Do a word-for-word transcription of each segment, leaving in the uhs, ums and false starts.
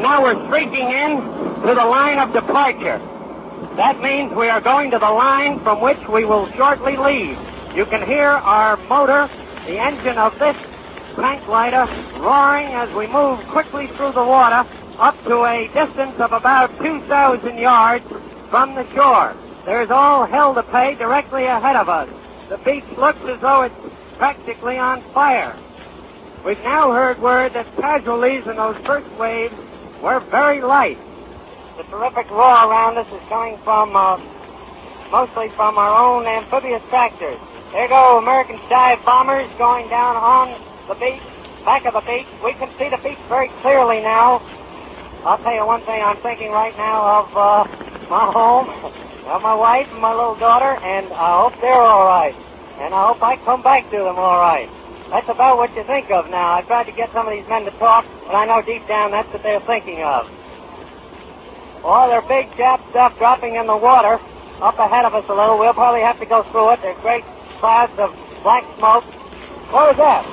now we're streaking in to the line of departure. That means we are going to the line from which we will shortly leave. You can hear our motor, the engine of this tank lighter, roaring as we move quickly through the water up to a distance of about two thousand yards from the shore. There's all hell to pay directly ahead of us. The beach looks as though it's practically on fire. We've now heard word that casualties in those first waves were very light. The terrific roar around us is coming from, uh, mostly from our own amphibious tractors. There go American dive bombers going down on the beach, back of the beach. We can see the beach very clearly now. I'll tell you one thing, I'm thinking right now of uh, my home, of my wife and my little daughter, and I hope they're all right. And I hope I come back to them all right. That's about what you think of now. I tried to get some of these men to talk, but I know deep down that's what they're thinking of. Oh, they're big Jap stuff dropping in the water up ahead of us a little. We'll probably have to go through it. There's great clouds of black smoke. What was that?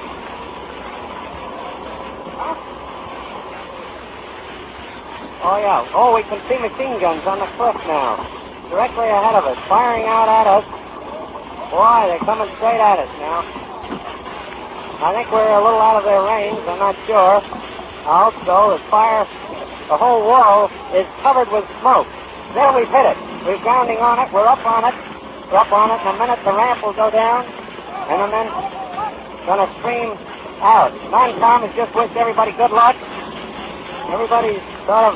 Huh? Oh, yeah. Oh, we can see machine guns on the cliff now, directly ahead of us, firing out at us. Boy, they're coming straight at us now. I think we're a little out of their range. I'm not sure. I hope so. The fire, the whole wall is covered with smoke. There, we've hit it. We're grounding on it. We're up on it. We're up on it. In a minute, the ramp will go down, and the men going to stream out. Non-com has just wished everybody good luck. Everybody's sort of...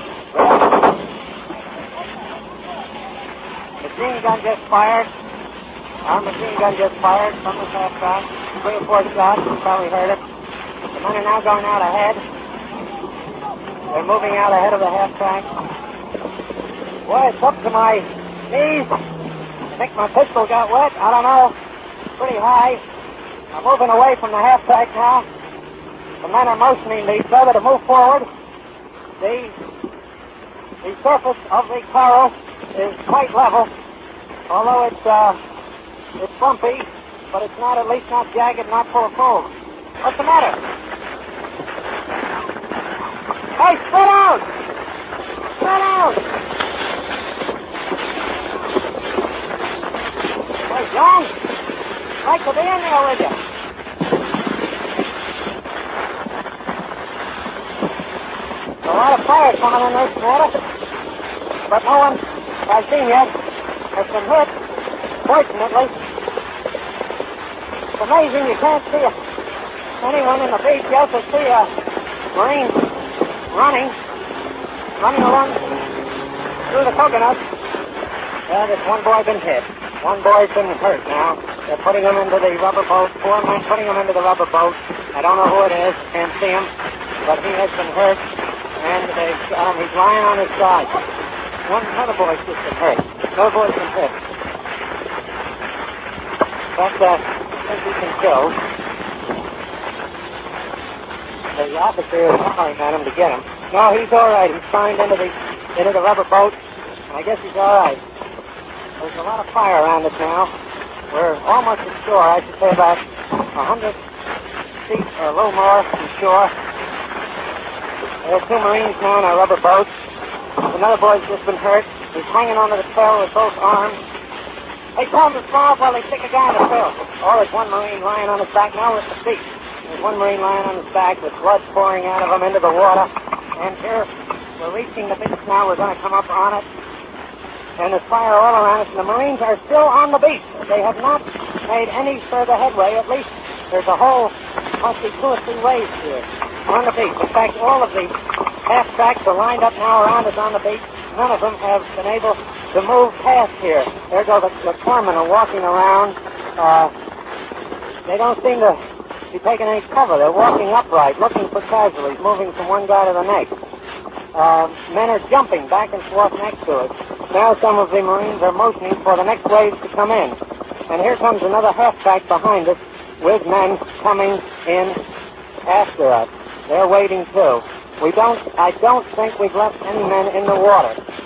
Machine gun just fired. Our machine gun just fired from the half track. Three or four shots. You probably heard it. The men are now going out ahead. They're moving out ahead of the half track. Boy, it's up to my knees. I think my pistol got wet. I don't know. It's pretty high. I'm moving away from the half track now. The men are motioning each other to move forward. The, the surface of the coral is quite level, although it's, uh, it's bumpy, but it's not, at least not jagged, not full of foam. What's the matter? Hey, spread out! Spread out! Hey, John, I'd like to be in there with you. A lot of fire coming in this water, but no one I've seen yet has been hit, fortunately. It's amazing you can't see anyone in the beach. You also see a Marine running, running along through the coconuts. Yeah, there's one boy been hit. One boy's been hurt now. They're putting him into the rubber boat. Four men putting him into the rubber boat. I don't know who it is. Can't see him. But he has been hurt. And they've got him. He's lying on his side. One another boy's just been hurt. No boy's been hit. But, uh, I think he can go. The officer is hollering at him to get him. No, he's all right. He's climbed into the, into the rubber boat. And I guess he's all right. There's a lot of fire around us now. We're almost at shore. I should say about a hundred feet or a little more from shore. There are two Marines now in our rubber boat. Another boy's just been hurt. He's hanging onto the tail with both arms. They tell him to smile while they stick a guy in the tail. Oh, there's one Marine lying on his back. Now we're at the beach. There's one Marine lying on his back with blood pouring out of him into the water. And here, we're reaching the beach now. We're going to come up on it. And there's fire all around us. And the Marines are still on the beach. They have not made any further headway. At least there's a whole, must be two or three waves here on the beach. In fact, all of the half tracks are lined up now around us on the beach. None of them have been able to move past here. There go the, the corpsmen are walking around. Uh, they don't seem to be taking any cover. They're walking upright, looking for casualties, moving from one guy to the next. Uh, men are jumping back and forth next to us. Now some of the Marines are motioning for the next waves to come in. And here comes another half track behind us with men coming in after us. They're waiting too. We don't, I don't think we've left any men in the water.